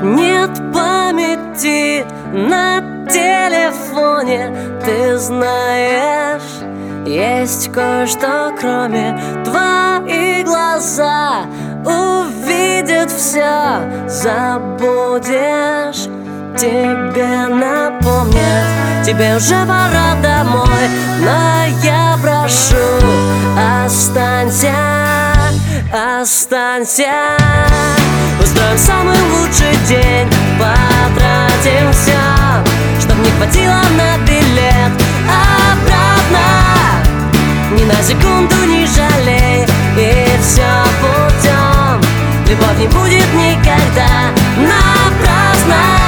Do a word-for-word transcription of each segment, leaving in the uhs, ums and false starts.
нет памяти на телефоне. Ты знаешь, есть кое-что, кроме твои глаза увидят все, забудешь. Тебе напомнят, тебе уже пора домой, но я прошу, останься, останься. Устроим самый лучший день, потратим все, чтоб не хватило на билет обратно. Ни на секунду не жалей, и все путем. Любовь не будет никогда напрасной.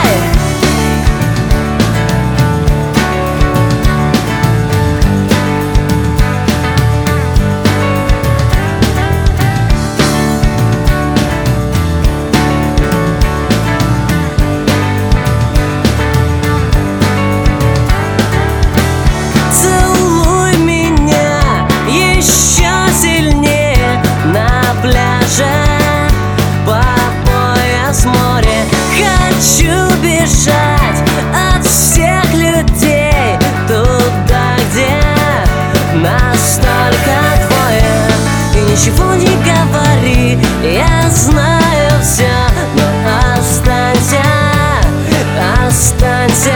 Хочу бежать от всех людей туда, где нас только двое. И ничего не говори, я знаю все, но останься, останься.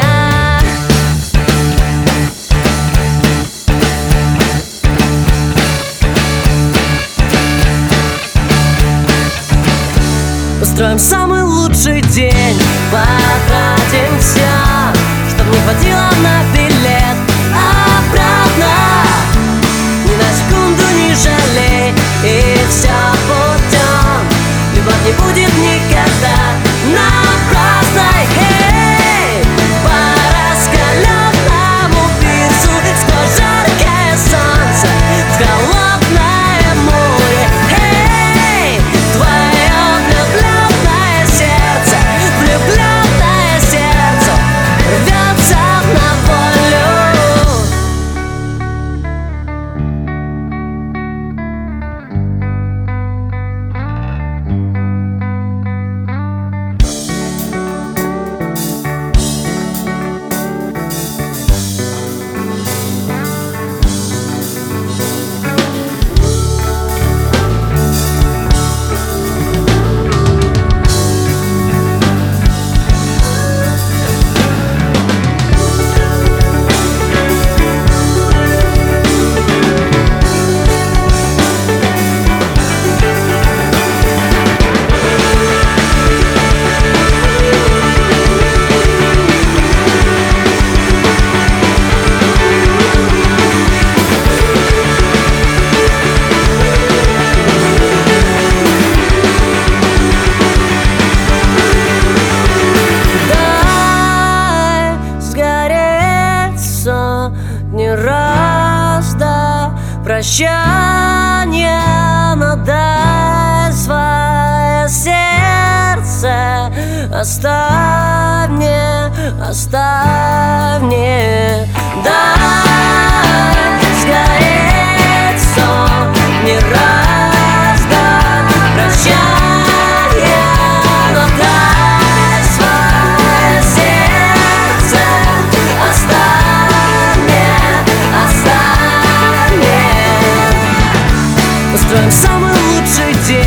Устроим самый лучший день, потратим все, чтоб не хватило на билет обратно. Ни на секунду не жалей, и все путем. Любовь не будет никогда напрасной. Эй, по раскаленному пирсу, сквозь жаркое солнце, в холодное море. Эй, твое влюбленное сердце, влюбленное сердце рвется на волю. Не раз до прощания, но дай свое сердце, оставь мне, оставь мне. Дай сгореть сон, не раз до прощания, но дай свое сердце, оставь. Устроим самый лучший день.